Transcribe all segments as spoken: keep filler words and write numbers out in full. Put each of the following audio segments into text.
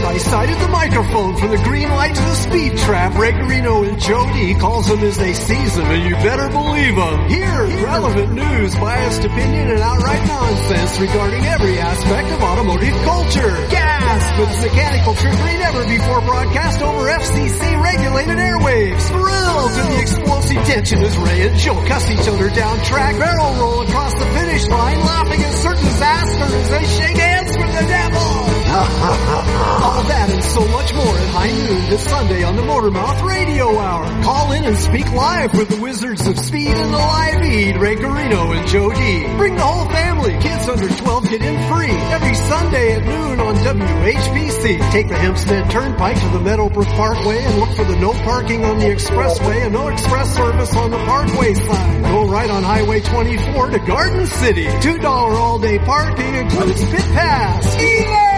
my side at the microphone from the green light to the speed trap. Ray Garino and Joe D calls them as they seize them, and you better believe them. Here's relevant news, biased opinion, and outright nonsense regarding every aspect of automotive culture. Gasp! It's mechanical trickery never before broadcast over F C C-regulated airwaves. Thrill to the explosive tension as Ray and Joe cuss each other down track, barrel roll across the finish line, laughing at certain disaster as they shake hands with the devil. All that and so much more at high noon this Sunday on the Motormouth Radio Hour. Call in and speak live with the Wizards of Speed and the Live Eat, Ray Garino and Joe D. Bring the whole family. Kids under twelve get in free every Sunday at noon on W H P C. Take the Hempstead Turnpike to the Meadowbrook Parkway and look for the no parking on the expressway and no express service on the parkway side. Go right on Highway twenty-four to Garden City. two dollars all-day parking includes pit pass. Be there!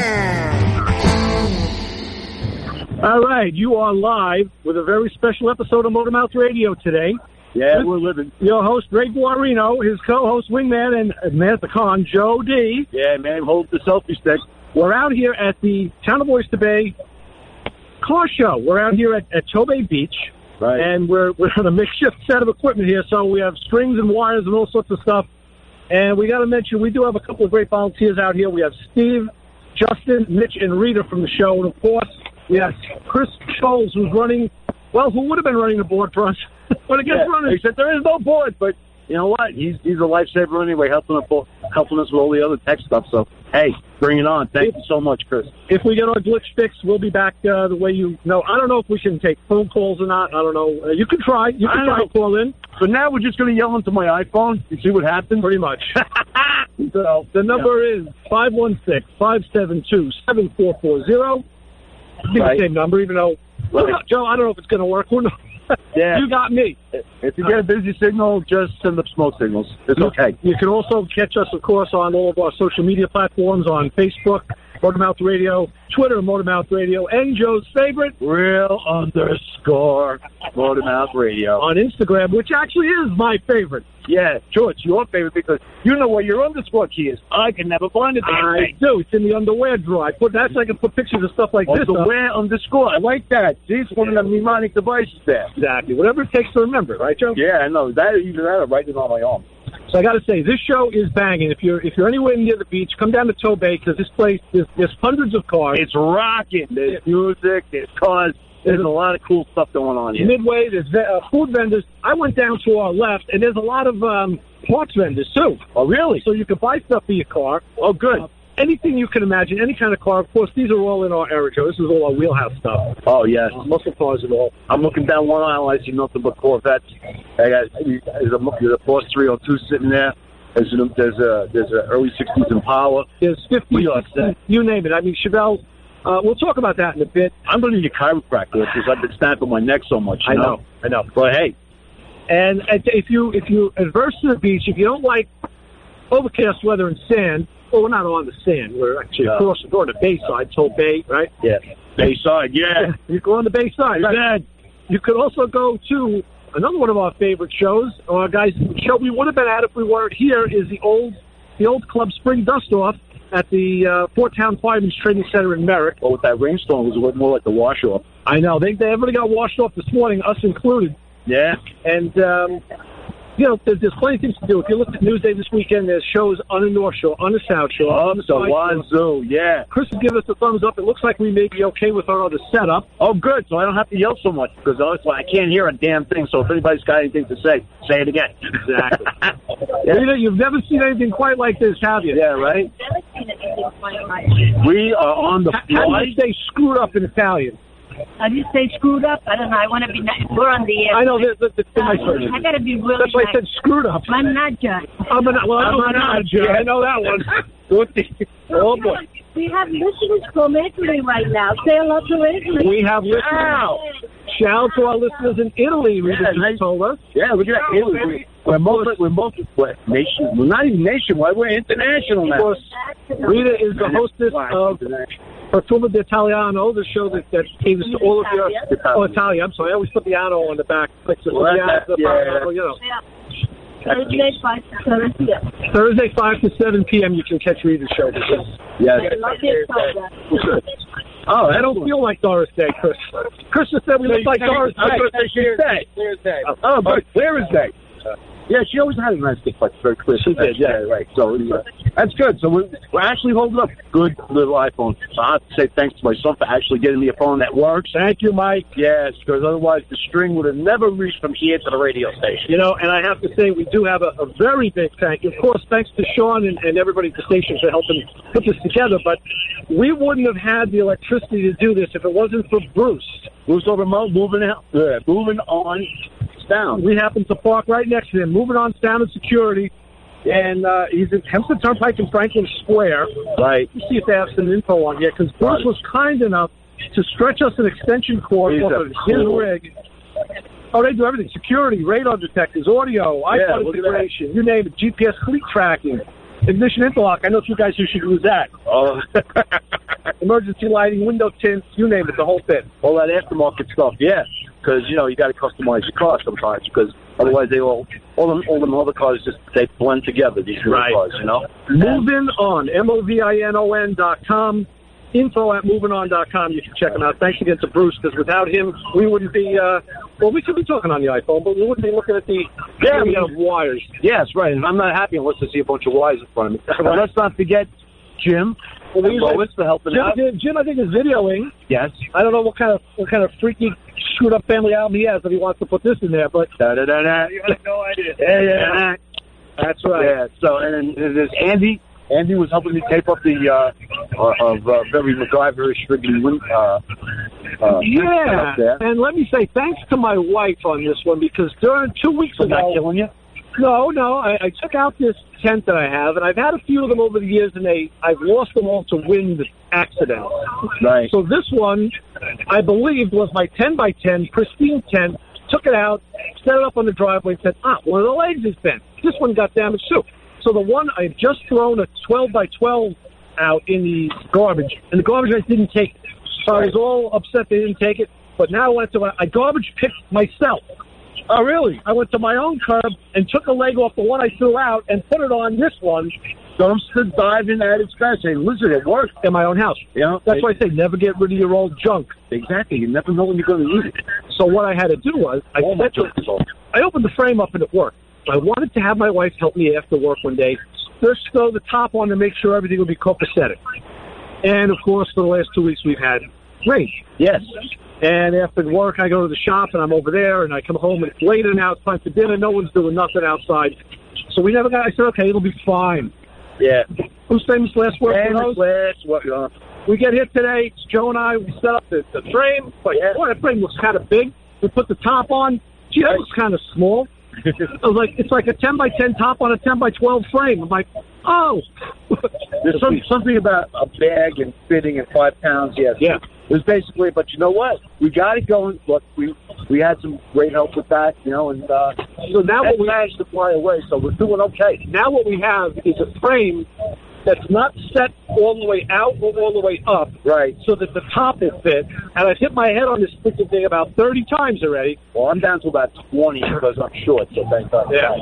All right, you are live with a very special episode of Motormouth Radio today. Yeah, with we're living. Your host, Ray Guarino, his co-host, Wingman, and man at the con, Joe D. Yeah, man, hold the selfie stick. We're out here at the Town of Oyster Bay car show. We're out here at, at Tobay Beach. Right. And we're, we're on a makeshift set of equipment here, so we have strings and wires and all sorts of stuff. And we got to mention, we do have a couple of great volunteers out here. We have Steve, Justin, Mitch, and Rita from the show. And, of course, we have Chris Scholes, who's running, well, who would have been running the board for us. But it gets Yeah, running. except there is no board, but you know what? He's he's a lifesaver anyway, helping us, helping us with all the other tech stuff. So, hey, bring it on. Thank if, you so much, Chris. If we get our glitch fixed, we'll be back uh, the way you know. I don't know if we can take phone calls or not. I don't know. Uh, you can try. You can try to call in. So now we're just going to yell into my iPhone and see what happens? Pretty much. So the number yeah. is five one six, five seven two, seven four four zero. It's right. the same number, even though, right. Joe, I don't know if it's going to work. Who knows? Yeah. You got me. If you get a busy signal, just send up smoke signals. It's you, okay. You can also catch us, of course, on all of our social media platforms, on Facebook, Motormouth Radio, Twitter, Motormouth Radio, and Joe's favorite, Real underscore Motormouth Radio. On Instagram, which actually is my favorite. Yeah, sure, it's your favorite because you know where your underscore key is. I can never find it. I do. It's in the underwear drawer. I put that's so I can put pictures of stuff like this. Underwear underscore. I like that. See, it's one of the mnemonic devices there. Exactly. Whatever it takes to remember, right, Joe? Yeah, I know. That either that or write it on my arm. So I got to say, this show is banging. If you're if you're anywhere near the beach, come down to Tobay because this place there's, there's hundreds of cars. It's rocking. There's music. There's cars. There's a lot of cool stuff going on here. Midway, there's uh, food vendors. I went down to our left, and there's a lot of um, parts vendors, too. Oh, really? So you can buy stuff for your car. Oh, good. Uh, anything you can imagine, any kind of car. Of course, these are all in our area, Joe. This is all our wheelhouse stuff. Oh, yes. Uh, muscle cars and all. I'm looking down one aisle. I see nothing but Corvettes. I got there's a, there's a Porsche three oh two sitting there. There's a, there's a, there's a early sixties Impala. There's fifty, you name it. I mean, Chevelle. Uh, we'll talk about that in a bit. I'm going to need a chiropractor because I've been snapping my neck so much. You I know? know, I know. But hey, and if you if you adverse to the beach, if you don't like overcast weather and sand, well, we're not on the sand. We're actually yeah. across we're on the Bayside, Toll Bay, right? Yeah, Bayside. Yeah, you go on the Bayside. Right? You could also go to another one of our favorite shows. Our guys, show we would have been at if we weren't here is the old the old Club Spring Dust Off at the uh, Fort Town Fireman's Training Center in Merrick. Well, with that rainstorm, it was more like the wash-off. I know. They, they everybody got washed off this morning, us included. Yeah. And, um, you know, there's, there's plenty of things to do. If you look at Newsday this weekend, there's shows on the North Shore, on the South Shore. On the Wazoo, yeah. Chris has given us a thumbs up. It looks like we may be okay with our other setup. Oh, good. So I don't have to yell so much because I can't hear a damn thing. So if anybody's got anything to say, say it again. Exactly. Yeah. Rita, you've never seen anything quite like this, have you? Yeah, right? Never seen anything quite like We are on the How, how do you say screwed up in Italian? How do you say screwed up? I don't know. I want to be nice. We're on the air. I know. That's the nice version. I got to be really That's why nice. I said screwed up. Mannaggia. I'm an, well, I'm an I know that one. Oh, boy. We have listeners from Italy right now. Say hello to Italy. We have listeners. Wow. Shout out to our listeners in Italy, Rita yeah, just told us. Yeah, look at that. Italy. We're multi, we're multi, we're nation, we're not even nationwide, we're international now. Of course, Rita is the hostess of Perfume d'Italiano, the show that, that caters to all of your... Oh, Italia, I'm sorry, I always put the ano on the back. Well, that, the, yeah. you know. Thursday, five to seven p.m. Thursday, five to seven p.m. you can catch Rita's show. Yes. Love your program. Oh, I don't feel like Doris Day, Chris. Chris just said we look like Doris Day. I was going to say Clear Day. Clear as day. Oh, but Clear as Day. Yeah, she always had a nice dick, but very clear. She did, yeah, right. So uh, that's good. So we're, we're actually holding up good little iPhone. So I have to say thanks to my son for actually getting me a phone that works. Thank you, Mike. Yes, because otherwise the string would have never reached from here to the radio station. You know, and I have to say we do have a, a very big thank you. Of course, thanks to Sean and, and everybody at the station for helping put this together. But we wouldn't have had the electricity to do this if it wasn't for Bruce. Bruce Overmont moving out, uh, moving on down. We happen to park right next to him, moving on down in security, and uh, he's at Hempstead Turnpike in Franklin Square. Right. Let's see if they have some info on here, because Bruce was kind enough to stretch us an extension cord He's off a of his cool. rig. Oh, they do everything. Security, radar detectors, audio, Yeah, iPod look at integration, you name it, G P S fleet tracking, ignition interlock. I know you guys who should use that. Oh, Emergency lighting, window tints, you name it, the whole thing. all that aftermarket stuff, yeah. Because, you know, you got to customize your car sometimes, because otherwise they all, all them, all them other cars just, they blend together, these new Right. cars, you know? Moving On, M O V I N O N dot com. Info at moving on dot com. You can check them out. Thanks again to Bruce, because without him, we wouldn't be, uh, well, we could be talking on the iPhone, but we wouldn't be looking at the Yeah, area of wires. Yes, right. And I'm not happy unless I see a bunch of wires in front of me. And let's not forget Jim. Well, we Lois for helping Jim, out. Jim, Jim, I think, is videoing. Yes. I don't know what kind of what kind of freaky, screwed up family album he has if he wants to put this in there, but Da, da, da, da. You have no idea. Yeah, yeah. that's right. Yeah. So, and then and there's Andy. Andy was helping me tape up the uh, uh, of uh, Barry MacGyver stricken wind. Uh, uh, Yeah, up there. and let me say thanks to my wife on this one, because during two weeks So not ago, killing you? no, no, I, I took out this tent that I have, and I've had a few of them over the years, and they I've lost them all to wind accidents. Right. So this one, I believed, was my ten by ten pristine tent. Took it out, set it up on the driveway, and said, ah, one of the legs is bent. This one got damaged too. So the one I've just thrown a twelve by twelve out in the garbage, and the garbage guys didn't take it. So I was all upset they didn't take it. But now I went to I garbage picked myself. Oh, really? I went to my own curb and took a leg off the one I threw out and put it on this one Dumpster diving at its best. Hey, listen, it worked. in my own house. You know, That's it- why I say never get rid of your old junk. Exactly. You never know when you're going to need it. So what I had to do was I All my said to junk is off. I opened the frame up and it worked. I wanted to have my wife help me after work one day, just throw the top on to make sure everything would be copacetic. And, of course, for the last two weeks we've had rain. Yes. And after work I go to the shop and I'm over there and I come home and it's later now, it's time for dinner, no one's doing nothing outside. So we never got, I said, okay, it'll be fine. Yeah. Who's famous last word? for Famous those? last what? Uh, We get here today, it's Joe and I, we set up the, the frame, but Yeah. boy, that frame looks kind of big. We put the top on, gee, that looks kind of small. I was like, it's like a ten by ten top on a ten by twelve frame. I'm like, oh. There's some, something about a bag and fitting and five pounds. Yes. Yeah. It was basically, but you know what? We got it going. Look, we we had some great help with that, you know, and uh, So now that what we managed to fly away. So we're doing okay. now what we have is a frame that's not set all the way out or all the way up, Right. so that the top is fit. And I've hit my head on this freaking thing about thirty times already. Well, I'm down to about twenty because I'm short. So thank God. Yeah.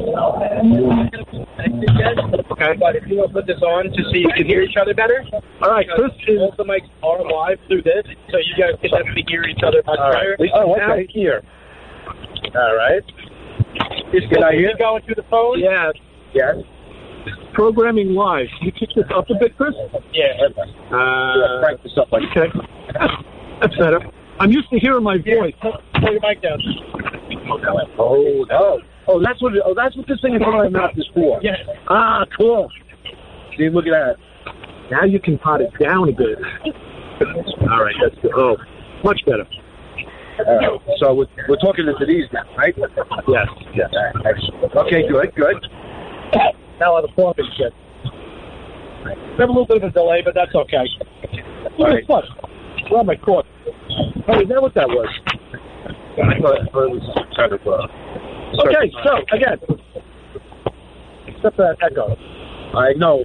Okay. But if you want to put this on to see if you can hear each other better, All right, Chris is both the mics are live through this, so you guys can definitely hear each other much All better. right. Oh, okay. Out here. All right. Is Can I hear? going through the phone? yeah, Yes. programming live. Can you kick this up a bit, Chris? Yeah. Yeah, Uh, crank this up like okay. That's better. I'm used to hearing my voice. Pull your mic down. Oh, oh, oh, that's what. It, oh, that's what this thing in front of my mouth is for. Yeah. Ah, cool. See, look at that. Now you can pot it down a bit. All right, that's good. Oh, much better. Uh, so we're, we're talking into these now, right? Yes. Yes. Excellent. Okay, good, good. Now I have a coughing fit. We have a little bit of a delay, but that's okay. All right. What? Well, my court. Oh, is that what that was? I thought it was kind of. Uh, Okay, so again, except for that echo. I know.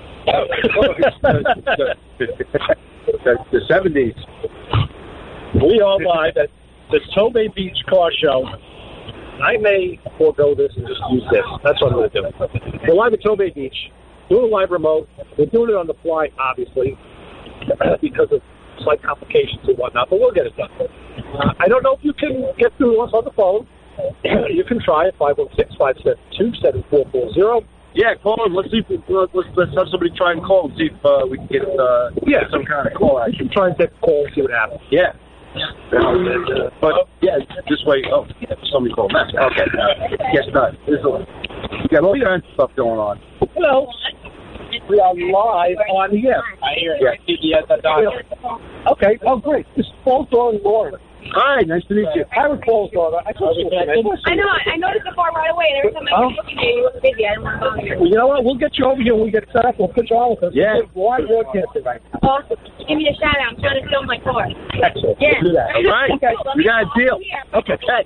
the, the seventies. We are live at the Tobay Beach Car Show. I may forego this and just use this. That's what I'm going to do. We're live at Tobay Beach. Doing a live remote. We're doing it on the fly, obviously, because of slight complications and whatnot, but we'll get it done. Uh, I don't know if you can get through us on the phone. You can try it, five one six, five seven two, seven four four zero. Yeah, call him. Let's see if we, let's, let's have somebody try and call and see if uh, we can get uh, yeah. some kind of call You action. can try and take a call and see what happens. Yeah. Uh, but, yeah, this way. Oh, yeah, somebody called. That's okay. Uh, guess not. There's a, we got all kinds of stuff going on. Hello. We are live on the air. I hear Yeah. it. Yes, that's on. Okay. Oh, great. This is Paul's daughter, Lauren. Hi, nice to meet you. I was Paul's daughter. I thought she was I know. I noticed the bar right away, and every time I Oh. kept looking at you, you looked busy. I didn't want to bother you. Well, you know what? We'll get you over here when we get set up. We'll put you on with us. Yeah. We're live broadcasting right now. Awesome. Give me a shout out. I'm trying to film my car. Excellent. Yeah. We'll do that. All right. Okay. We got a deal. Okay. Hey.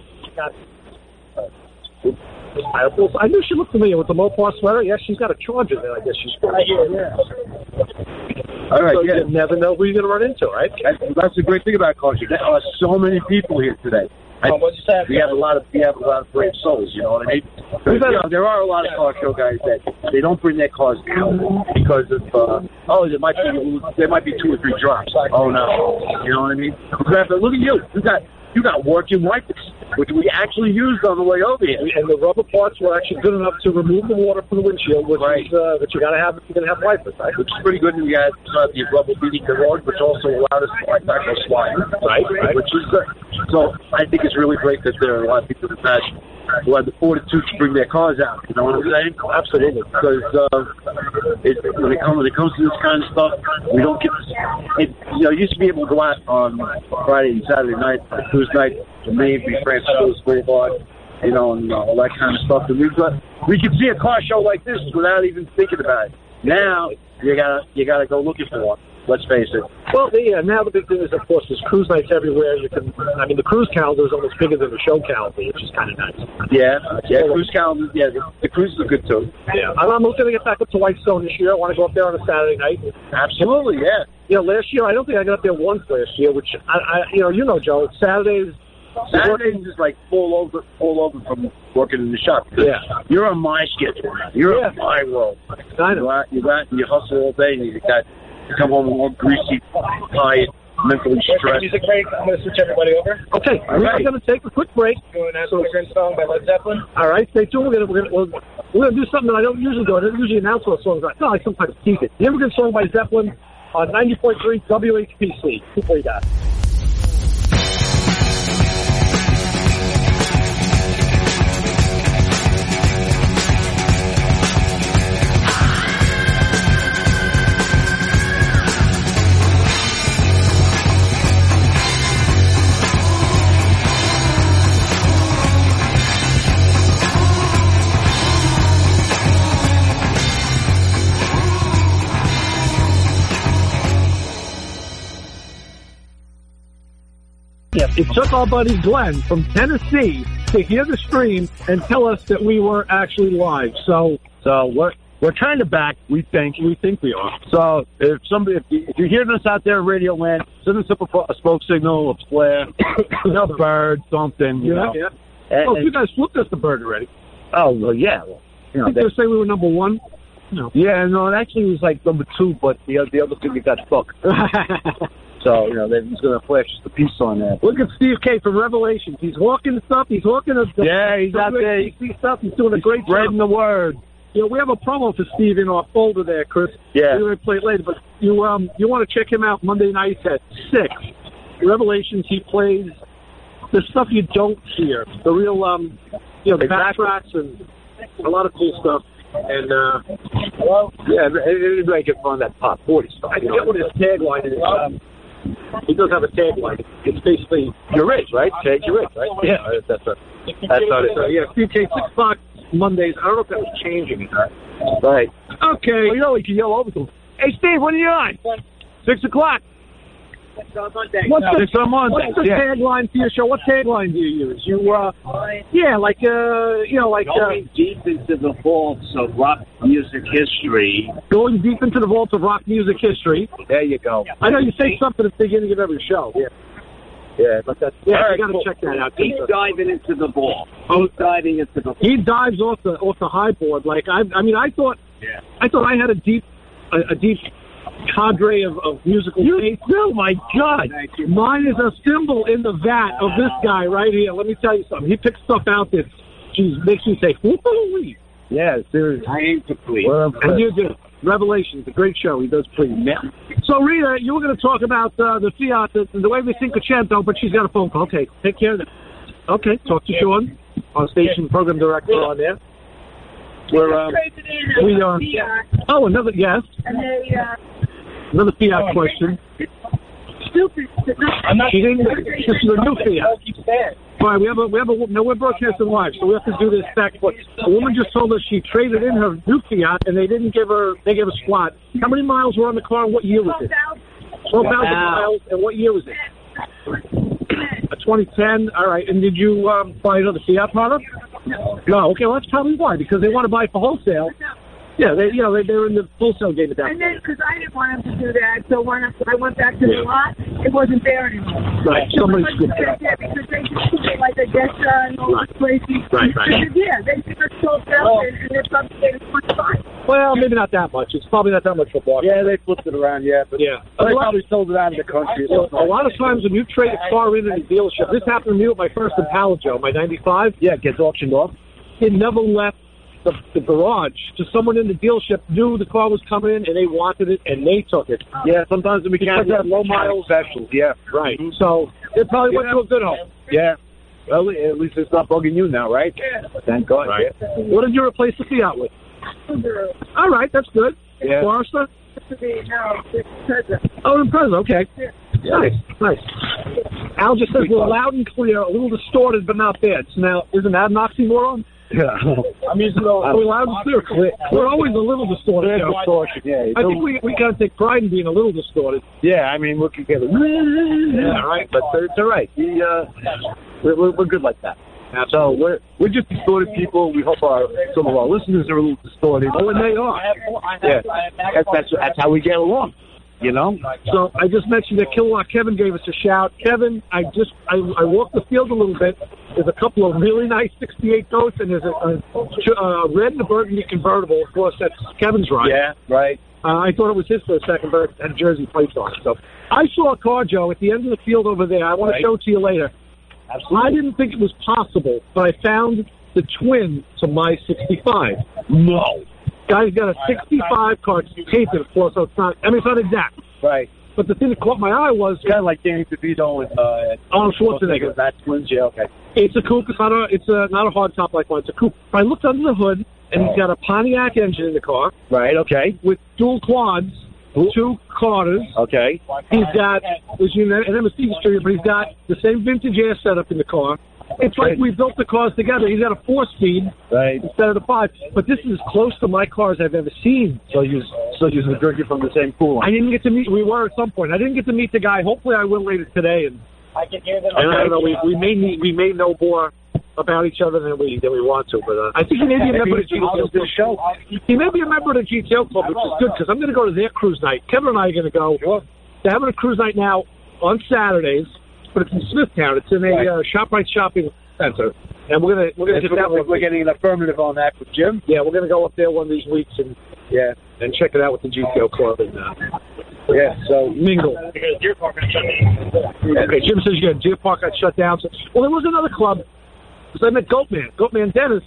I, I knew she looked familiar with the Mopar sweater. Yes, she's got a Charger there. I guess she's right here. Yeah. All right, So yeah. you never know who you're going to run into, right? That's, that's the great thing about car show. There are so many people here today. I, Oh, what'd you say? we have a lot of we have a lot of brave souls. You know what I mean? You know, there are a lot of car show guys that they don't bring their cars out because of uh, oh there might be there might be two or three drops. Oh no, you know what I mean? Look at you. You got you got working wipers, which we actually used on the way over here. And the rubber parts were actually good enough to remove the water from the windshield, which Right. is uh, that you got to have if you're going to have wipers, right? Which is pretty good. We had uh, the rubber beating the road, which also allowed us to like back our slide. Right, right. Which is good. So I think it's really great that there are a lot of people that have, who have the fortitude to bring their cars out. You know what I'm saying? Absolutely. Because uh, it, when it comes when it comes to this kind of stuff, we don't get. It, you know, you used to be able to go out on Friday and Saturday night, Tuesday night, and maybe Francisco's Boulevard, you know, and uh, all that kind of stuff. And we've got we can see a car show like this without even thinking about it. Now you gotta you gotta go looking for one. Let's face it. Well, the, yeah, now the big thing is, of course, there's cruise nights everywhere. You can, I mean, the cruise calendar is almost bigger than the show calendar, which is kind of nice. Yeah, yeah. Cruise calendar. Yeah, the, the cruises are good too. Yeah, I'm, I'm looking to get back up to Whitestone this year. I want to go up there on a Saturday night. Absolutely, yeah. You know, last year I don't think I got up there once last year. Which I, I you know, you know, Joe, Saturdays. Saturdays is like fall over, fall over from working in the shop. Yeah. You're on my schedule. You're Yeah. on my world. I You know. go out, you go out and you hustle all day, and you got you come home all greasy, tired, mentally stressed. Music break. I'm going to switch everybody over. Okay, All we're right. going to take a quick break. Doing a Immigrant Song by Led Zeppelin. All right, stay tuned. We're going to we're gonna, we're, we're gonna do something that I don't usually do. I don't usually announce what songs. I, no, I sometimes tease it. The Immigrant Song by Zeppelin on ninety point three W H P C. Before you got it. It took our buddy Glenn from Tennessee to hear the stream and tell us that we were actually live. So, so we're we're kind of back. We think we think we are. So if somebody, if, you, if you're hearing us out there in Radio Land, send us up a, a smoke signal, a flare, a bird, something. You Yeah, know. yeah. And- Oh, you guys flipped us the bird already. oh well, yeah. Well, you know, I think they say we were number one. No. yeah, no, it actually was like number two, but the the other thing got stuck. So you know, they're just gonna flash us the piece on that. Look at Steve K from Revelations. He's hawking stuff. He's hawking the Yeah, he's out there. He sees stuff. He's doing a great Spreading job. the word. You know, we have a promo for Steve in our folder there, Chris. Yeah. We're going to play it later, but you um you want to check him out Monday nights at six. Revelations. He plays the stuff you don't hear. The real um you know the Exactly. backtracks and a lot of cool stuff. And uh, Hello? Yeah, everybody can find that top forty stuff. I forget what his tagline is. Um, he does have a tagline. It's basically You're rich, right? Tag you're rich, right? Yeah. That's a, that's how it so, is. yeah. Steve K six o'clock Mondays. I don't know if that was changing. Right. Okay. Well, you know, we can yell over to him. Hey, Steve, when are you on? Six o'clock. What's No, the, it's on Monday. what's the Yeah. tagline for your show? What tagline do you use? You, uh, yeah, like, uh, you know, like, uh, Going deep into the vaults of rock music history. going deep into the vault of rock music history. There you go. I know you say something at the beginning of every show. Yeah. Yeah, but that's Yeah, all you right, got to cool. check that out. Deep diving into the vault. Deep diving into the vault. He dives off the off the high board. Like I, I mean, I thought, Yeah. I thought I had a deep, a, a deep cadre of, of musical taste. Oh, my God. Mine is a symbol in the vat of this guy right here. Let me tell you something. He picks stuff out that geez, makes you say, woo-hoo-wee. Yeah, seriously. I aim to please. Well, And you do. Revelations, a great show. He does please. So, Rita, you were going to talk about uh, the Fiat, the, the way we think of Cinquecento, but she's got a phone call. Okay, take care of that. Okay, talk to Sean, our station program director on there. We're, um, we are. Oh, another, yes. Another Fiat question. Stupid. I'm not She didn't, this is a new Fiat. All right, we have a, we have a, no, we're broadcasting live, so we have to do this back. But a woman just told us she traded in her new Fiat, and they didn't give her, they gave her squat. How many miles were on the car, and what year was it? twelve thousand miles, and what year was it? A twenty ten, all right. And did you um, buy another Fiat product? No. No, okay, well, that's probably why, because they want to buy for wholesale. Yeah, they, you know, they, they're in the wholesale game at that And then, because I didn't want him to do that, so when I went back to the lot, it wasn't there anymore. Right, somebody scooped it up. Yeah, because they just put it like Odessa and all Right. these places. Right, right. I said, yeah, they just sold out and, and they're probably getting twenty-five. Well, maybe not that much. It's probably not that much for Boston. Yeah, they flipped it around, yeah. But Yeah. they probably sold it out of the country. Well, a lot of times when you trade a car into the dealership, this happened to me with my first Impala, Joe, my ninety-five. Yeah, it gets auctioned off. It never left the, the garage. Just someone in the dealership knew the car was coming in, and they wanted it, and they took it. Yeah, sometimes the mechanics Because have low miles specials, yeah. Right. So it probably went to a good home. Yeah. Well, at least it's not bugging you now, right? Yeah. Thank God. Right. Yeah. What did you replace the Fiat with? All right, that's good. Yeah. Forester? To be, no, it's present. Oh, Impreza, okay. Nice, nice. Al just says we're loud and clear, a little distorted, but not bad. So now, isn't that an oxymoron? Yeah. I'm using the we're loud and clear. We're always a little distorted. There's Joe. distortion, yeah. I think we we gotta take pride in being a little distorted. Yeah, I mean, look together. Yeah, right. But it's all right. We, uh, we're, we're, we're good like that. So we're we're just distorted people. We hope our some of our listeners are a little distorted. Oh, and they are. Yeah, that's that's, that's how we get along. You know. So I just mentioned that Kilowatt Kevin gave us a shout. Kevin, I just I, I walked the field a little bit. There's a couple of really nice sixty-eight goats, and there's a, a, a red and a burgundy convertible. Of course, that's Kevin's ride. Yeah. Right. Uh, I thought it was his for a second, but it had Jersey plates on it. So I saw a car, Joe, at the end of the field over there. I want Right. to show it to you later. Absolutely. I didn't think it was possible, but I found the twin to my sixty-five. No. Guy's got a sixty-five car. It's painted, of course, so it's not, I mean, it's not exact. Right. But the thing that caught my eye was Kind of like Danny DeVito and uh, Arnold Schwarzenegger. That's twins. Yeah. Okay. It's a coupe. It's not a, it's a, not a hard top like one. It's a coupe. But I looked under the hood, and he's got a Pontiac engine in the car Right. Okay. with dual quads, two Carters. Okay. He's got, as you know, an M S C distributor, but he's got the same vintage air setup in the car. It's like we built the cars together. He's got a four-speed Right. instead of the five. But this is as close to my cars I've ever seen. So you so you're drinking from the same pool. I didn't get to meet. We were at some point. I didn't get to meet the guy. Hopefully, I will later today. And I can hear them. and I don't know. We, we may need, we may know more about each other than we than we want to. But uh, I think he may be a member of the G T O club. show. He may be a member of the G T O club, which is good because I'm going to go to their cruise night. Kevin and I are going to go. Sure. They're having a cruise night now on Saturdays, but it's in Smithtown. It's in a Right. uh, ShopRite shopping center, and we're gonna we're gonna get that We're, one. we're getting an affirmative on that with Jim. Yeah, we're gonna go up there one of these weeks and Yeah. and check it out with the G T O club and uh, Yeah. So mingle. Because Deer Park got shut down. Okay, Jim says yeah, Deer Park got shut down. So, well, there was another club. Because I met Goatman, Goatman Dennis,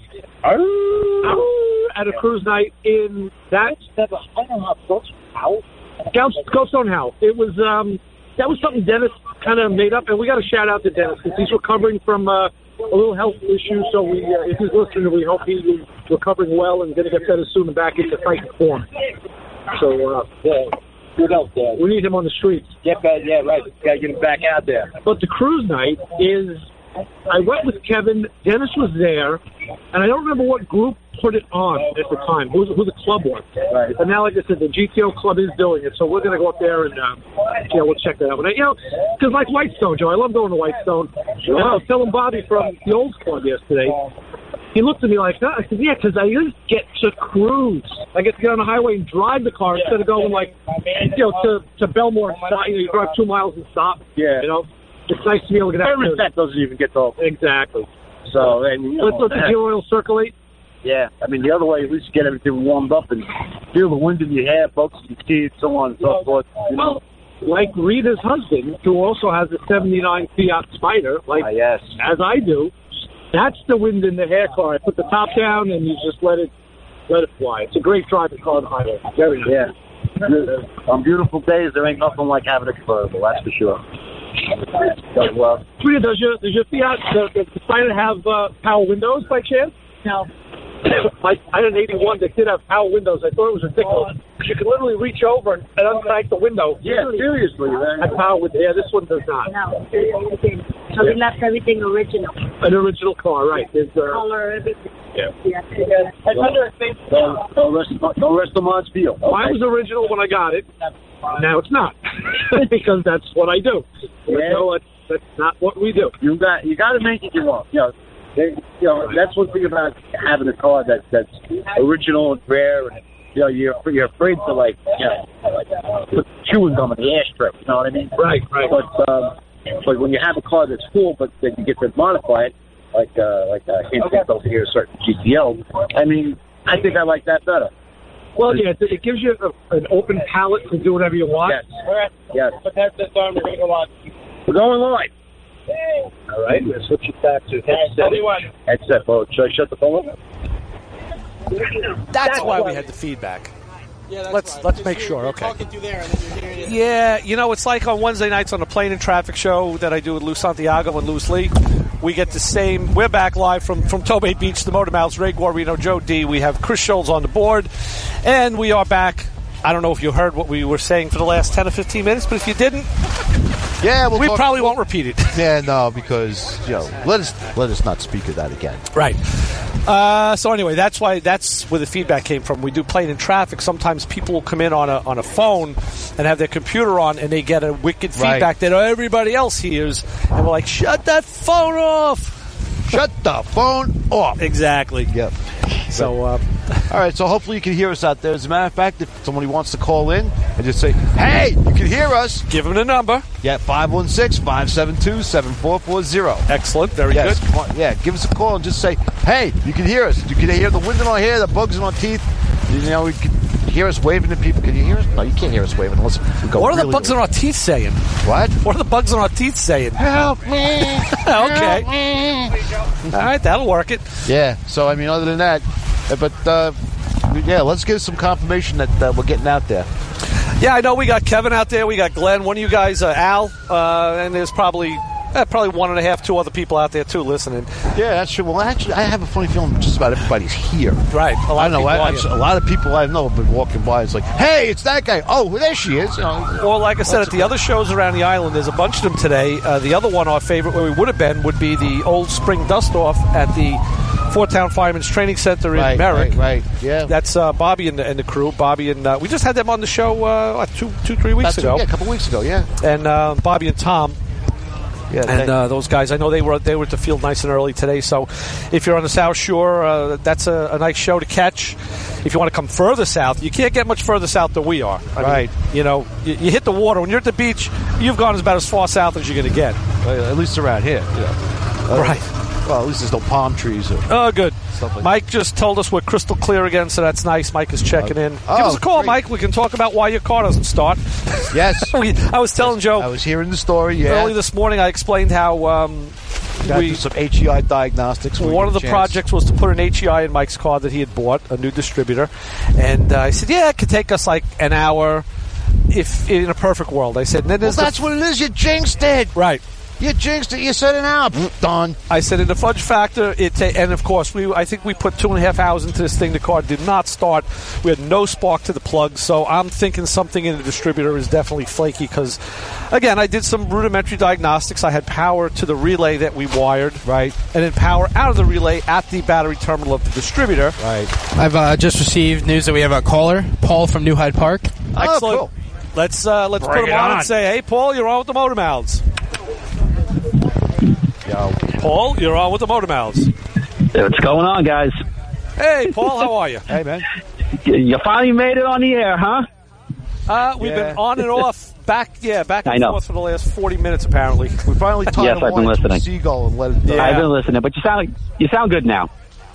at a cruise night in that I don't know how how. Ghost, Goatstone House. It was um, that was something Dennis kind of made up, and we got a shout out to Dennis because he's recovering from uh, a little health issue. So we, uh, if he's listening, we hope he's recovering well and going to get better soon and back into fighting form. So uh, yeah. Good out there. we need him on the streets. Get back. Yeah. Right. Gotta get him back out there. But the cruise night is, I went with Kevin, Dennis was there, and I don't remember what group put it on at the time, who, who the club was. Right. But now, like I said, the G T O club is doing it, so we're going to go up there and, uh, yeah, we'll check that out. But, you know, because like Whitestone, Joe, I love going to Whitestone. And I was telling Bobby from the old club yesterday, he looked at me like, huh? I said, yeah, because I just get to cruise. I get to get on the highway and drive the car instead of going, like, you know, to, to Belmore and stop. You know, you drive two miles and stop. Yeah. You know, it's nice to be able to get out there. That doesn't even get to. Exactly. So and Let's let the gear oil circulate. Yeah, I mean, the other way, at least get everything warmed up and feel the wind in your hair, folks, you see it, so on and so forth. You know? Well, like Rita's husband, who also has a seventy-nine Fiat Spider, like uh, yes. as I do, that's the wind in the hair car. I put the top down and you just let it let it fly. It's a great driving car on the highway. Very nice. Yeah. On beautiful days, there ain't nothing like having a convertible, that's for sure. So, uh, Rita, does your, does your Fiat, does the Spider have uh, power windows by chance? No. I, I had an eighty-one that did have power windows. I thought it was ridiculous. You could literally reach over and, and uncrank the window. Yeah, seriously, man. Had power windows. Yeah, this one does not. No. So we left everything original. An original car, right. There's, uh, Color, everything. Yeah. Yeah. Don't, don't rest, don't rest them on steel. Okay. Mine was original when I got it. Now it's not. Because that's what I do. Yeah. No, that's, that's not what we do. You got you got to make it your own. You know, they, you know, that's one thing about having a car that that's original and rare, and you know, you're you're afraid to like, you know, like put chewing gum in the ashtray. You know what I mean? Right, right. But um, but when you have a car that's full, but then you get to modify it, like uh, like uh, Hanson over here, certain G T L. I mean, I think I like that better. Well, yeah, it, it gives you a, an open palette to do whatever you want. Yes. Yes. But that's this time we're going to go on. We're going live. All right, we'll switch it back to headset. Headset, phone. Should I shut the phone up? That's, That's why why we had the feedback. Yeah, that's let's right. let's Just make you're, sure. you're Okay. Talking through there and then you're hearing it. Yeah, you know, it's like on Wednesday nights on the Plane and Traffic show that I do with Lou Santiago and Luz Lee. We get the same. We're back live from, from Tobay Beach, the Motor Mouths, Ray Guarino, Joe D. We have Chris Scholes on the board. And we are back. I don't know if you heard what we were saying for the last ten or fifteen minutes, but if you didn't, yeah, we'll we talk, probably won't repeat it. Yeah, no, because, you know, let us let us not speak of that again. Right. Uh, so anyway, that's why that's where the feedback came from. We do Plane and Traffic. Sometimes people will come in on a on a phone and have their computer on, and they get a wicked feedback right. that everybody else hears, and we're like, "Shut that phone off! Shut the phone off!" Exactly. Yep. So, uh, all right. So hopefully you can hear us out there. As a matter of fact, if somebody wants to call in and just say, "Hey, you can hear us," give them the number. Yeah, five one six, five seven two, seven four four zero. Excellent. Very yes. good. Yeah, give us a call and just say, "Hey, you can hear us. You can hear the wind in our hair, the bugs in our teeth. You know, we can hear us waving to people. Can you hear us? No, you can't hear us waving unless we go. What are really the bugs in our teeth saying? What? What are the bugs in our teeth saying? Help me! Okay. Help me. All right, that'll work it. Yeah. So I mean, other than that, but uh, yeah, let's get some confirmation that uh, we're getting out there. Yeah, I know we got Kevin out there. We got Glenn. One of you guys, uh, Al, uh, and there's probably. Uh, probably one and a half, two other people out there, too, listening. Yeah, that's true. Well, actually, I have a funny feeling just about everybody's here. Right. A lot I know. of I, I, a lot of people I know have been walking by. It's like, hey, it's that guy. Oh, there she is. You know, or like I said, at the other shows around the island, there's a bunch of them today. Uh, the other one, our favorite, where we would have been, would be the old spring dust-off at the Fort Town Firemen's Training Center in right, Merrick. Right, right, yeah. That's uh, Bobby and the, and the crew. Bobby and uh, we just had them on the show uh, two, two, three weeks That's ago. A, yeah, a couple weeks ago, yeah. And uh, Bobby and Tom. Yeah, and uh, those guys, I know they were they were at the field nice and early today. So, if you're on the South Shore, uh, that's a, a nice show to catch. If you want to come further south, you can't get much further south than we are. I right. mean, you know, you, you hit the water when you're at the beach. You've gone about as far south as you're going to get. Well, at least around here. Yeah. Uh, right. Well, at least there's no palm trees. Or oh, good. Like Mike that. just told us we're crystal clear again, so that's nice. Mike is checking in. Oh, Give us a call, great. Mike. We can talk about why your car doesn't start. Yes. we, I was telling Joe. I was hearing the story, yeah. Early this morning, I explained how um, we do some H E I diagnostics. One of the chance. projects was to put an H E I in Mike's car that he had bought, a new distributor. And uh, I said, yeah, it could take us like an hour if in a perfect world. I said, and then well, there's that's the, what it is. You jinxed it. Right. You jinxed it. You said an hour. Done. I said in the fudge factor, it ta- and of course, we I think we put two and a half hours into this thing. The car did not start. We had no spark to the plug. So I'm thinking something in the distributor is definitely flaky because, again, I did some rudimentary diagnostics. I had power to the relay that we wired, right, and then power out of the relay at the battery terminal of the distributor. Right. I've uh, just received news that we have a caller, Paul from New Hyde Park. Excellent. Oh, cool. Let's uh, let's Bring put him it on, on and say, hey, Paul, you're on with the Motor Mouths. Yo. Paul, you're on with the Motor Mouths. What's going on, guys? Hey, Paul, how are you? Hey, man. You finally made it on the air, huh? Uh, we've Yeah. been on and off, back, yeah, back and I know. forth for the last forty minutes, apparently. We finally tied Yes, him I've been on to a listening. seagull and let it. Yeah. I've been listening, but you sound you sound good now.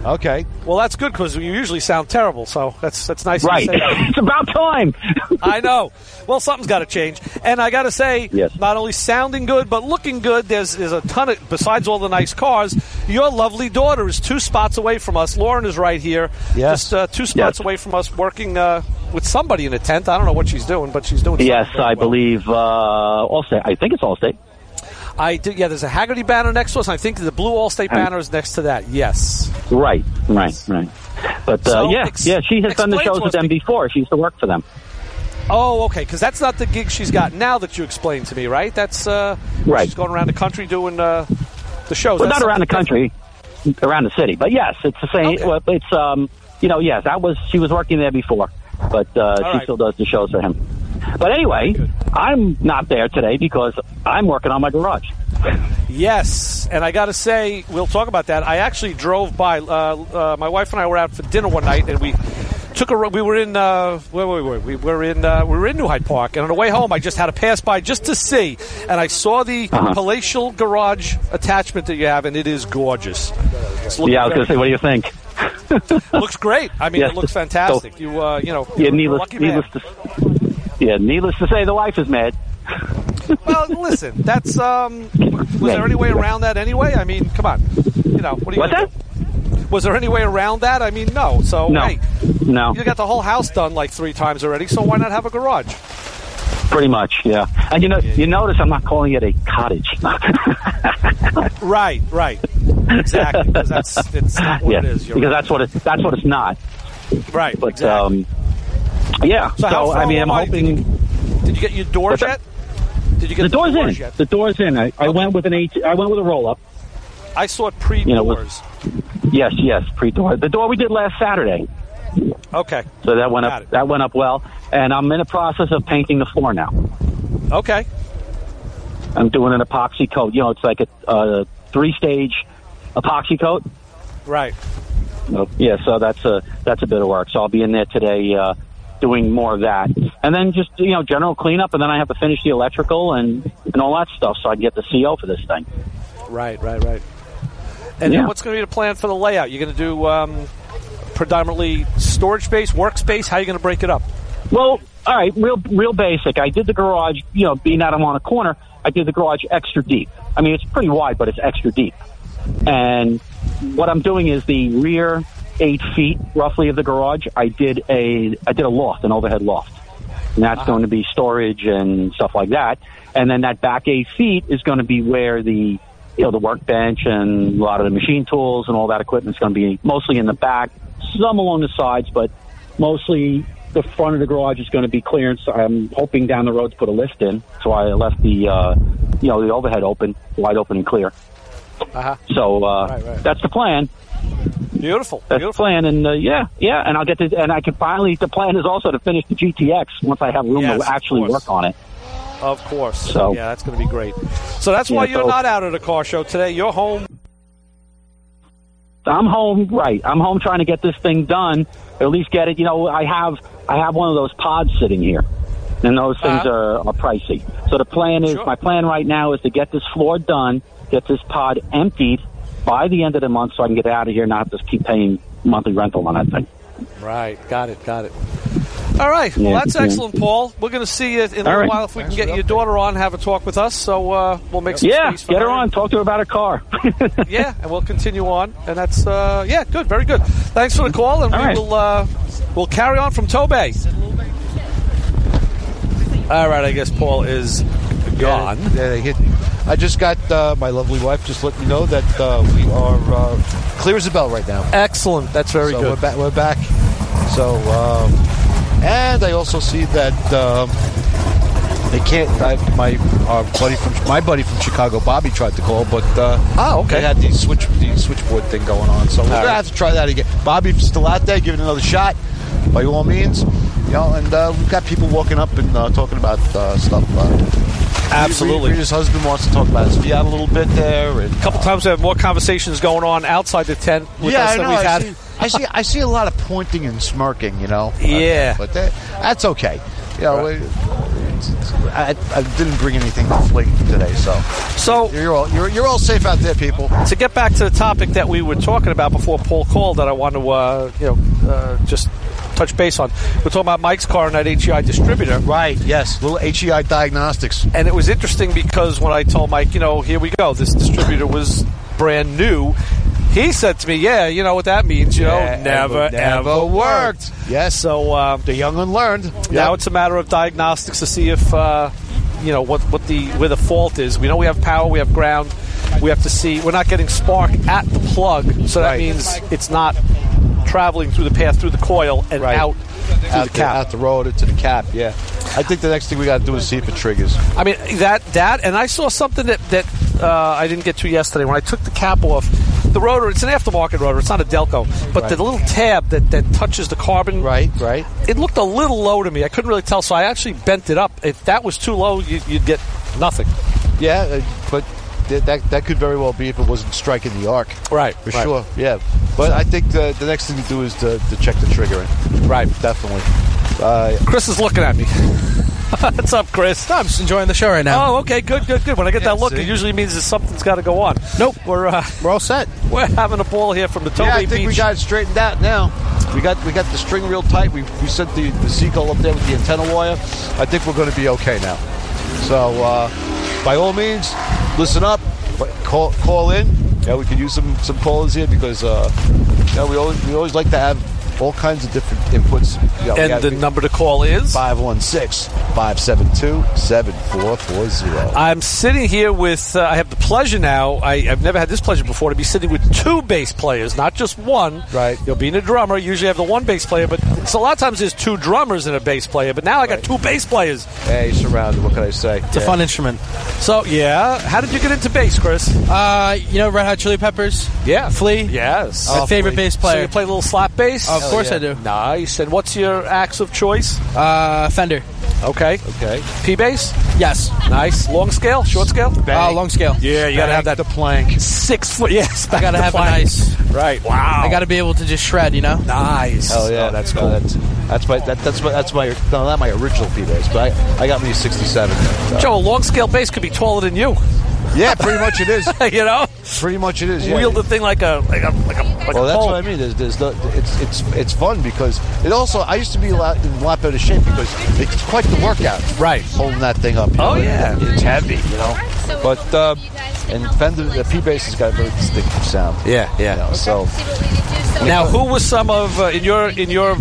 Okay. Well, that's good because you usually sound terrible, so that's that's nice. Right. Of you to say that. It's about time. I know. Well, something's got to change. And I got to say, yes. not only sounding good, but looking good. There's, there's a ton of, besides all the nice cars, your lovely daughter is two spots away from us. Lauren is right here. Yes. Just uh, two spots Yes. away from us working uh, with somebody in a tent. I don't know what she's doing, but she's doing something Yes, very I well. believe uh, Allstate. I think it's Allstate. I do, yeah, there's a Haggerty banner next to us. And I think the blue Allstate banner is next to that. Yes. Right, right, right. But uh, So, yeah, ex- yeah, she has done the explain shows to with us them be- before. She used to work for them. Oh, okay, because that's not the gig she's got now that you explained to me, right? That's uh, Right. She's going around the country doing uh, the shows. Well, That's not around the something country, around the city. But yes, it's the same. Okay. Well, it's um, you know, yes, that was she was working there before, but uh, she right. still does the shows for him. But anyway, I'm not there today because I'm working on my garage. Yes, and I got to say, we'll talk about that. I actually drove by. Uh, uh, my wife and I were out for dinner one night, and we took a. We were in. Uh, where were we? We were in. Uh, we were in New Hyde Park, and on the way home, I just had to pass by just to see, and I saw the Uh-huh. palatial garage attachment that you have, and it is gorgeous. It's looking Yeah, I was going to say, very- what do you think? looks great. I mean, Yes. it looks fantastic. You, uh, you know, Yeah, you're a needless, lucky man. needless to, yeah, needless to say, the wife is mad. Well, listen, that's um. Was there any way around that anyway? I mean, come on. You know, what are you What's gonna that? do? Was there any way around that? I mean, no. So, No. hey, No, you got the whole house done like three times already. So why not have a garage? pretty much, yeah. And you know, you notice I'm not calling it a cottage. Right, right, exactly. Because that's it's not what yeah, it is. You're because right. that's what it, that's what it's not. right. But exactly. um, yeah. So how far I mean, I'm along are you? hoping. Did you get your doors What's yet? Did you get The door's in. yet? The door's in. I, I went with an eight. I went with a roll up. I saw it pre-doors. You know, with- Yes, yes, pre-door. The door we did last Saturday. okay. So that went Got up. it. That went up well, and I'm in the process of painting the floor now. Okay. I'm doing an epoxy coat. You know, it's like a, a three-stage epoxy coat. Right. So, yeah, so that's a that's a bit of work. So I'll be in there today uh, doing more of that, and then just you know general cleanup, and then I have to finish the electrical and and all that stuff, so I can get the C O for this thing. Right, right, right. And Yeah. then what's going to be the plan for the layout? You're going to do um, predominantly storage space, workspace? How are you going to break it up? Well, all right, real real basic. I did the garage, you know, being that I'm on a corner, I did the garage extra deep. I mean, it's pretty wide, but it's extra deep. And what I'm doing is the rear eight feet roughly of the garage. I did a I did a loft, an overhead loft, and that's going to be storage and stuff like that. And then that back eight feet is going to be where the you know the workbench and a lot of the machine tools and all that equipment is going to be mostly in the back, some along the sides, but mostly the front of the garage is going to be clearance. I'm hoping down the road to put a lift in, so I left the uh, you know the overhead open, wide open and clear. Uh-huh. So uh, Right, right. that's the plan. Beautiful. That's Beautiful. the plan, and uh, yeah, yeah, and I'll get to, and I can finally. The plan is also to finish the G T X once I have room Yes, to of actually course. work on it. Of course. So- yeah, that's going to be great. So that's why Yeah, you're so- not out at a car show today. You're home. I'm home, right? I'm home trying to get this thing done, or at least get it. You know, I have I have one of those pods sitting here, and those things Uh-huh. are, are pricey. So the plan is, Sure. my plan right now is to get this floor done, get this pod emptied by the end of the month, so I can get out of here and not have to keep paying monthly rental on that thing. Right. Got it. Got it. All right. Yeah, Well, that's yeah. excellent, Paul. We're going to see you in a All little right. while if we can get your daughter on, have a talk with us. So uh, we'll make some Yeah, space for get her on. Talk to her about her car. Yeah, and we'll continue on. And that's, uh, yeah, good. Very good. Thanks for the call, and All we right. will uh, we'll carry on from Tobey. All right. I guess Paul is gone. Yeah, they hit. I just got uh, my lovely wife just let me know that uh, we are uh, clear as a bell right now. Excellent. That's very so good. We're, ba- we're back. So, um, and I also see that um, they can't. I, my our buddy from my buddy from Chicago, Bobby, tried to call, but uh, Oh, okay. they had the switch the switchboard thing going on. So we're All gonna right. have to try that again. Bobby, if you're still out there, give it another shot by all means. You know, and uh, we've got people walking up and uh, talking about uh, stuff. Uh, Absolutely. Rita's husband wants to talk about his Fiat a little bit there. And, A couple times we have more conversations going on outside the tent with yeah, us I than know. we've I had. see, I see. I see a lot of pointing and smirking. You know. Yeah. Uh, but that, that's okay. You know, I, I didn't bring anything to fling today, so so you're all you're, you're all safe out there, people. To get back to the topic that we were talking about before Paul called, that I want to uh, you know uh, just touch base on. We're talking about Mike's car and that H E I distributor, right? Yes, little H E I diagnostics, and it was interesting because when I told Mike, you know, here we go, this distributor was brand new. He said to me, yeah, you know what that means, you yeah, know, never, never, ever worked. Yes. So um, the young unlearned. Now Yep. it's a matter of diagnostics to see if, uh, you know, what, what the where the fault is. We know we have power, we have ground. We have to see. We're not getting spark at the plug, so that Right. means it's not traveling through the path, through the coil, and Right. out through out the cap. out the road into the cap. Yeah, I think the next thing we got to do is see if it triggers. I mean, that, that, and I saw something that, that uh, I didn't get to yesterday. When I took the cap off, the rotor, it's an aftermarket rotor, it's not a Delco, but Right. the little tab that, that touches the carbon, right, right, it looked a little low to me. I couldn't really tell, so I actually bent it up. If that was too low, you, you'd get nothing. Yeah, uh, but th- that that could very well be if it wasn't striking the arc. Right, for right. sure. Yeah, but I think the, the next thing to do is to, to check the triggering. Right, definitely. Uh, Chris is looking at me. What's up, Chris? No, I'm just enjoying the show right now. Oh, okay, good, good, good. When I get Yeah, that look, see? it usually means that something's got to go on. Nope, we're uh, we're all set. We're having a ball here from the Tobey yeah, I think Beach. we got it straightened out now. We got we got the string real tight. We we sent the the Seagull up there with the antenna wire. I think we're going to be okay now. So uh, by all means, listen up. Call call in. Yeah, we could use some some callers here because uh, you know, we always we always like to have all kinds of different inputs. You know, we And gotta the be- number to call is? five one six, five seven two, seven four four zero. I'm sitting here with, uh, I have the pleasure now, I, I've never had this pleasure before, to be sitting with two bass players, not just one. Right. You'll be a drummer, usually I have the one bass player, but so a lot of times there's two drummers and a bass player, but now I got Right. two bass players. Hey, surrounded. What can I say? It's a fun instrument. So, yeah, how did you get into bass, Chris? Uh, you know Red Hot Chili Peppers? Yeah. Flea? Yes. My favorite bass So player. you play a little slap bass? Of course I do. Nice. And what's your axe of choice? Uh, Fender. Okay. Okay. P-bass? Yes. Nice. Long scale? Short scale? Uh, long scale. Yeah, you got to have that the plank. six foot. Yes. I gotta the have a plank. nice. Right. Wow. I gotta be able to just shred, you know? Nice. Oh yeah, Oh, that's No, cool. that's that's my that, that's my that's my no, not my original P bass, but I, I got me a sixty-seven. So. Joe, a long scale bass could be taller than you. Yeah, pretty much it is. You know, Pretty much it is. Yeah. wield the thing like a like a like a like Well, a that's pole. what I mean. There's, there's no, it's it's it's fun because it also I used to be a lot, in a lot better shape because it's quite the workout. Right. Holding that thing up. you Oh, know, yeah. it's heavy, you know. But uh, and Fender, the P bass has got a very distinctive sound. Yeah, yeah. You know, so Now, who was some of uh, in your in your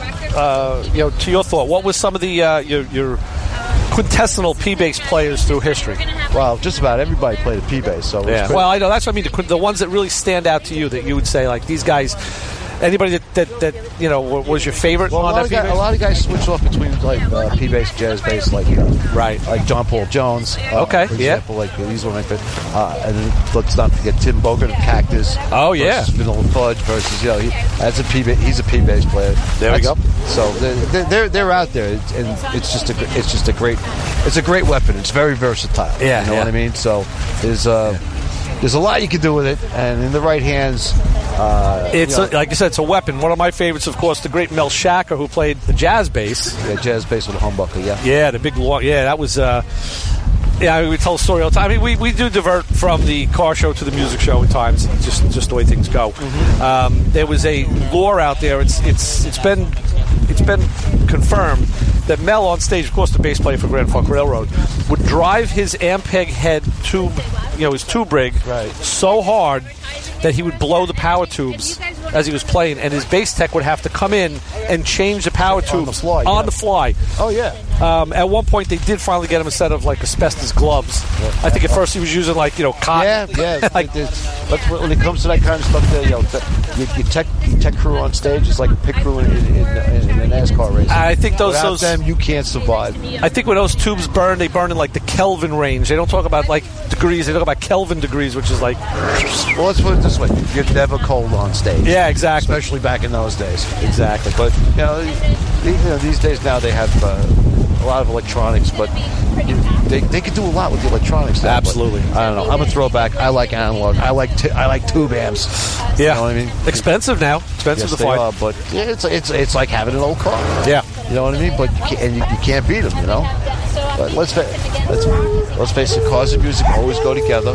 uh, you know to your thought? What was some of the uh, your your quintessential P bass players through history? well, just about everybody played a P bass. So it was Yeah. pretty- Well, I know that's what I mean. The, qu- the ones that really stand out to you that you would say like these guys. Anybody that, that, that you know wa- was your favorite Well, a on lot, that of P guys, a bass? lot of guys switch off between like uh, P bass, jazz bass, like you know, Right. like John Paul Jones. Uh, Okay, for yeah. example, like uh, he's one of my favorite. Uh, and then let's not forget Tim Bogert of Cactus. Oh, yeah. versus Vanilla Fudge versus you know he, that's a P bass. He's a P bass player. There we That's- go. So they're, they're they're out there, It's- and it's just a gr- it's just a great it's a great weapon. It's very versatile. Yeah, you know yeah. what I mean. So there's uh there's a lot you can do with it, and in the right hands. Uh, It's you know, a, like I said, it's a weapon. One of my favorites, of course, the great Mel Shacker, who played the jazz bass. yeah, jazz bass with a humbucker. Yeah. Yeah, the big long. Yeah, that was. Uh, yeah, I mean, we tell a story all the time. I mean, we, we do divert from the car show to the music show at times. It's just just the way things go. Um, there was a lore out there. It's it's it's been it's been confirmed that Mel on stage, of course, the bass player for Grand Funk Railroad, would drive his Ampeg head tube, you know, his tube rig, Right. so hard that he would blow the power tubes as he was playing, and his bass tech would have to come in and change the power tubes On the fly, on yeah. the fly. Oh yeah. Um, at one point, they did finally get him a set of like asbestos gloves. I think at first he was using like you know cotton. Yeah, yeah. Like- It- it's- but when it comes to that kind of stuff, there, you know, the, your, your tech tech crew on stage is like a pit crew in, in, in, in a NASCAR race. I think those Without those. them, you can't survive. I think when those tubes burn, they burn in like the Kelvin range. They don't talk about like degrees. They talk about Kelvin degrees, which is like Well, let's put it this way: you're never cold on stage. yeah, exactly. especially back in those days. Exactly. But you know, the- you know these days now they have uh, a lot of electronics, but they, they could do a lot with the electronics. Now, but Absolutely. I don't know. I'm a throwback. I like analog. I like t- I like tube amps. Yeah, You know what I mean? expensive now. Expensive Yes, to they find. are, but yeah, it's it's it's like having an old car. Yeah. You know what I mean? But you can't, and you, you can't beat them. You know. But let's, fa- let's, let's face it, cars and music always go together.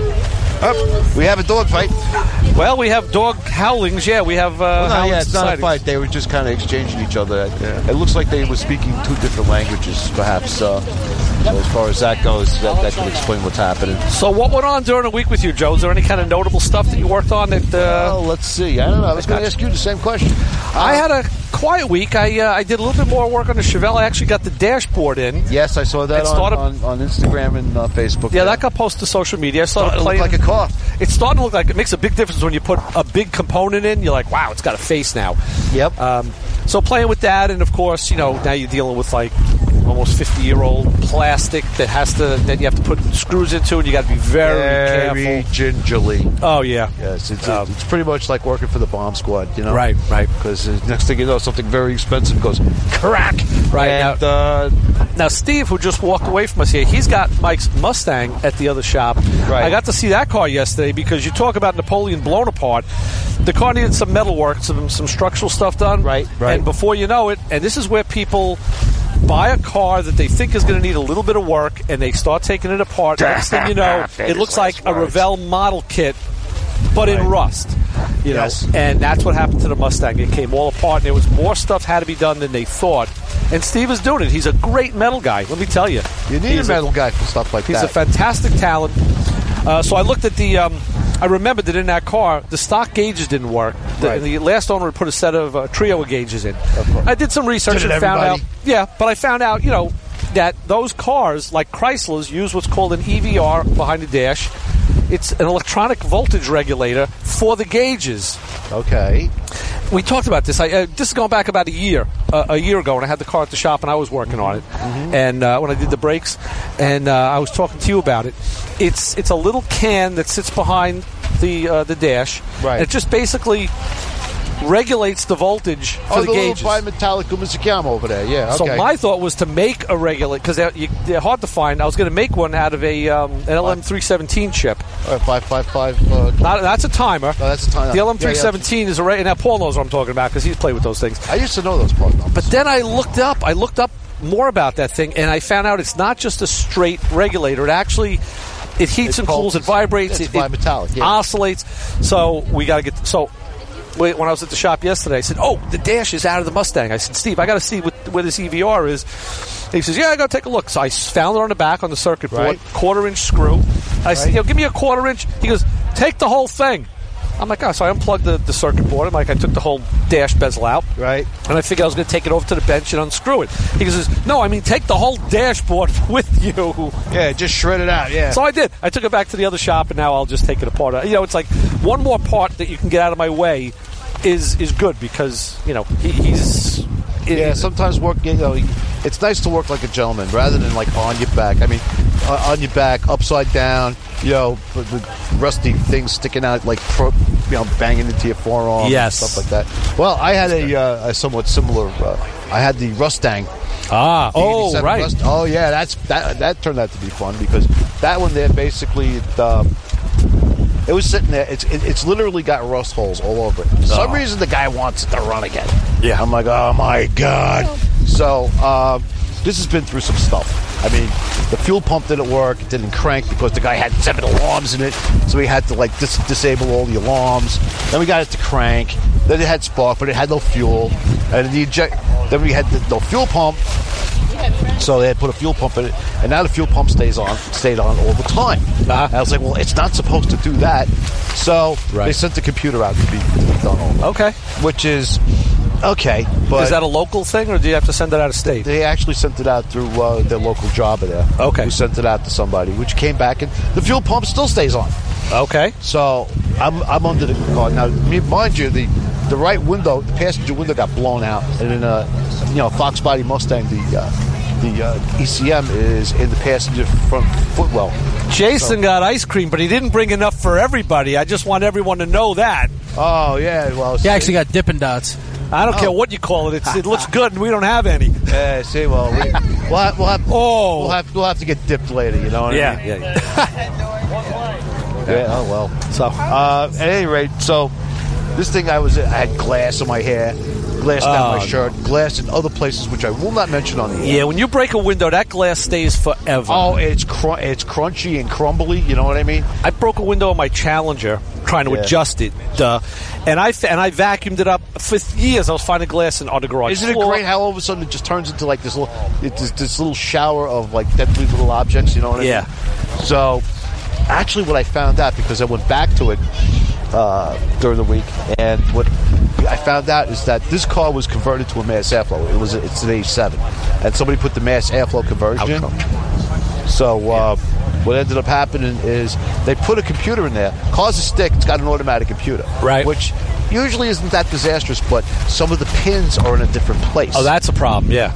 Oh, we have a dog fight. Well, we have dog howlings. Yeah, we have. Uh, well, no, howlings yeah, it's not a sightings. fight. They were just kind of exchanging each other. Yeah. It looks like they were speaking two different languages, perhaps. Uh, so as far as that goes, that, that could explain what's happening. So, what went on during the week with you, Joe? Is there any kind of notable stuff that you worked on? That uh, well, let's see. I don't know. I was going to ask you the same question. Uh, I had a quiet week. I uh, I did a little bit more work on the Chevelle. I actually got the dashboard in. Yes, I saw that on, started, on, on Instagram and uh, Facebook. Yeah, yeah, that got posted to social media. I started it playing. Looked like a car. It's starting to look like it makes a big difference when you put a big component in. You're like, wow, it's got a face now. Yep. Um, so playing with that, and of course, you know, now you're dealing with like almost fifty-year-old plastic that has to that you have to put screws into, and you got to be very, very careful. gingerly. Oh yeah. Yes, it's um, it's pretty much like working for the bomb squad, you know. Right, right. Because uh, next thing you know, something very expensive goes crack. Right. And, now, uh, now, Steve, who just walked away from us here, he's got Mike's Mustang at the other shop. Right. I got to see that car yesterday because you talk about Napoleon blown apart. The car needed some metal work, some some structural stuff done. Right, right. And before you know it, and this is where people buy a car that they think is going to need a little bit of work, and they start taking it apart. Next thing you know, it looks like a Revell model kit, but right. in rust. You know, yes. And that's what happened to the Mustang. It came all apart, and there was more stuff had to be done than they thought. And Steve is doing it. He's a great metal guy. Let me tell you, you need he's a metal a, guy for stuff like he's that. He's a fantastic talent. Uh, so I looked at the. Um, I remembered that in that car, the stock gauges didn't work. The, right. the last owner put a set of uh, trio gauges in. I did some research did and found everybody? out. Yeah, but I found out, you know, that those cars, like Chrysler's, use what's called an E V R behind the dash. It's an electronic voltage regulator for the gauges. Okay. We talked about this. I, uh, this is going back about a year, uh, a year ago, when I had the car at the shop and I was working on it, mm-hmm. and uh, when I did the brakes, and uh, I was talking to you about it. It's it's a little can that sits behind the uh, the dash. Right. And it just basically regulates the voltage for oh, the, the gauges. Oh, the bimetallic Umizacamo over there, yeah. Okay. So my thought was to make a regulator, because they're, they're hard to find. I was going to make one out of a um, an L M three seventeen chip. All right, five five five. Uh, Not, that's a timer. No, that's a timer. The L M three seventeen yeah, yeah. is a regular. Now Paul knows what I'm talking about because he's played with those things. I used to know those part numbers. But then I looked up. I looked up more about that thing, and I found out it's not just a straight regulator. It actually it heats it's and cools. It vibrates. It's it, bimetallic. It yeah. oscillates. So we got to get so. When I was at the shop yesterday, I said, "Oh, the dash is out of the Mustang." I said, "Steve, I got to see what, where this E V R is." And he says, "Yeah, I got to take a look." So I found it on the back on the circuit board, right. quarter inch screw. I right. said, "You know, give me a quarter inch." He goes, "Take the whole thing." I'm like, "Oh," so I unplugged the, the circuit board. I'm like, I took the whole dash bezel out, right? And I figured I was going to take it over to the bench and unscrew it. He goes, "No, I mean, take the whole dashboard with you." Yeah, just shred it out. Yeah. So I did. I took it back to the other shop, and now I'll just take it apart. You know, it's like one more part that you can get out of my way. Is is good because you know he, he's yeah. Sometimes work you know it's nice to work like a gentleman rather than like on your back. I mean, uh, on your back, upside down. You know, with rusty things sticking out like pro, you know banging into your forearm. Yes, and stuff like that. Well, I had a, uh, a somewhat similar. Uh, I had the Rustang. Ah, oh right. Rust, oh yeah, that's that. That turned out to be fun because that one there basically. It, uh, It was sitting there. It's it, it's literally got rust holes all over it. For some oh. reason, the guy wants it to run again. Yeah. I'm like, oh, my God. So um, this has been through some stuff. I mean, the fuel pump didn't work. It didn't crank because the guy had seven alarms in it. So we had to, like, dis- disable all the alarms. Then we got it to crank. Then it had spark, but it had no fuel. And the eject- then we had the, no fuel pump. So they had put a fuel pump in it, and now the fuel pump stays on, stayed on all the time. Uh-huh. I was like, well, it's not supposed to do that. So right. they sent the computer out to be, to be done over. Okay. Which is, okay. But is that a local thing, or do you have to send it out of state? They actually sent it out through uh, their local jobber there. Okay. Who sent it out to somebody, which came back, and the fuel pump still stays on. Okay. So I'm I'm under the car. Now, mind you, the, the right window, the passenger window got blown out, and in a, you know, Fox Body Mustang, the... Uh, The uh, E C M is in the passenger front footwell. Jason so. got ice cream, but he didn't bring enough for everybody. I just want everyone to know that. Oh, yeah. Well, he actually got Dippin' Dots. I don't oh. care what you call it. It's, it looks good, and we don't have any. Yeah, see, well, we, we'll, have, we'll, have, oh. we'll, have, we'll have to get dipped later, you know what yeah, I mean? Yeah, yeah. yeah, oh, well. So, uh, at any rate, so this thing I was I had glass in my hair, glass down oh, my shirt, glass in other places, which I will not mention on the air. Yeah, when you break a window, that glass stays forever. Oh, it's cr- it's crunchy and crumbly. You know what I mean? I broke a window on my Challenger trying to Yeah. adjust it, uh, and I and I vacuumed it up for years. I was finding glass in on the garage Isn't it floor. great how all of a sudden it just turns into like this little it, this, this little shower of like deadly little objects? You know what I Yeah. mean? So, actually, what I found out because I went back to it uh, during the week, and what I found out is that this car was converted to a mass airflow. It was it's an A seven, and somebody put the mass airflow conversion in. So uh, what ended up happening is they put a computer in there. Car's a stick. It's got an automatic computer, Right. Which usually isn't that disastrous, but some of the pins are in a different place. Oh, that's a problem. Yeah.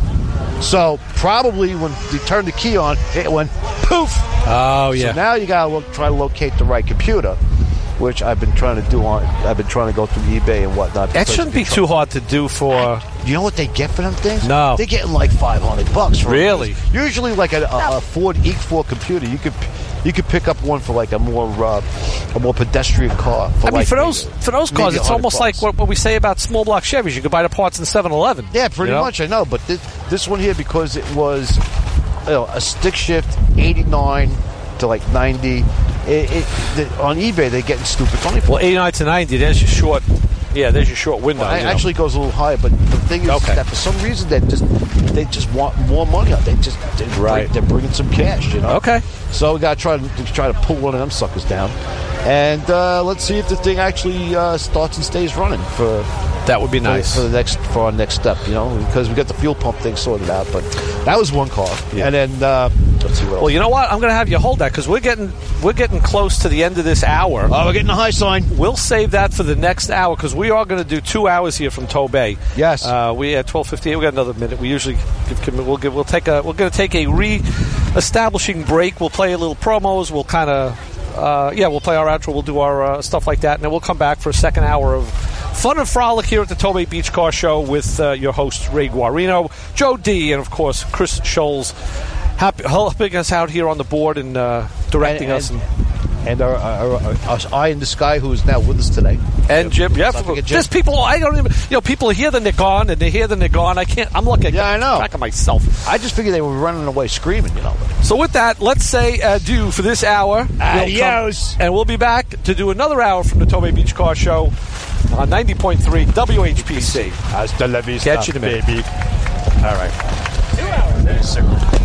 So probably when you turn the key on, it went poof. Oh yeah. So now you gotta look, try to locate the right computer, which I've been trying to do on. I've been trying to go through eBay and whatnot. That because shouldn't be too hard to do for. You know what they get for them things? No. They're getting like five hundred bucks for Really? them. Usually, like a, a, a Ford E four computer, you could you could pick up one for like a more uh, a more pedestrian car. For I mean, like for those maybe- for those maybe cars, it's one hundred almost like bucks. what, what we say about small block Chevys. You could buy the parts in seven eleven. Yeah, pretty you know? much. I know, but this, this one here because it was you know, a stick shift eighty-nine to like ninety. It, it the, on eBay they're getting stupid money for. Well, eighty-nine to ninety. There's your short. Yeah, there's your short window. Well, it you know. actually goes a little higher, but the thing is Okay. that for some reason they just they just want more money. They just they Right. They're bringing some cash, you know. Okay. So we got to try to try to pull one of them suckers down, and uh, let's see if the thing actually uh, starts and stays running for. That would be nice for, for the next for our next step, you know, because we got the fuel pump thing sorted out. But that was one car, Yeah. and then uh, let's see what else. Well, you know what? I'm going to have you hold that because we're getting we're getting close to the end of this hour. Oh, we're getting a high sign. We'll save that for the next hour because we are going to do two hours here from Tobay. Yes. Uh, we at twelve fifty-eight. We got another minute. We usually give, we'll give we'll take a we're going to take a re-establishing break. We'll play a little promos. We'll kind of uh, yeah we'll play our outro. We'll do our uh, stuff like that, and then we'll come back for a second hour of fun and frolic here at the Tobay Beach Car Show with uh, your hosts Ray Guarino, Joe D, and of course Chris Scholes, happy, helping us out here on the board and uh, directing And- us. and- And, And our, our, our, our eye in the sky, who is now with us today, and Jim, yeah, Let's not forget Jim. there's people. I don't even. You know, people hear that they're gone, and they hear that they're gone. I can't. I'm looking. Yeah, I know. Track of myself. I just figured they were running away screaming, you know. So with that, let's say adieu for this hour. We'll come- Adios. and we'll be back to do another hour from the Tobay Beach Car Show on ninety point three W H P C. Hasta la vista, Catch you in a minute. baby. All right. Two hours.